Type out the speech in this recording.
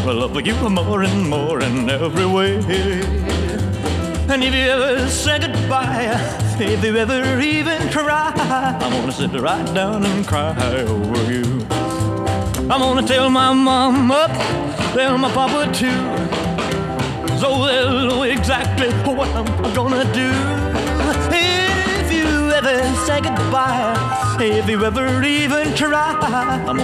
I love you more and more in every way. And if you ever say goodbye, if you ever even try, I'm gonna sit right down and cry over you. I'm gonna tell my mama, tell my papa too, so they'll know exactly what I'm gonna do. If you ever say goodbye, if you ever even try, I'm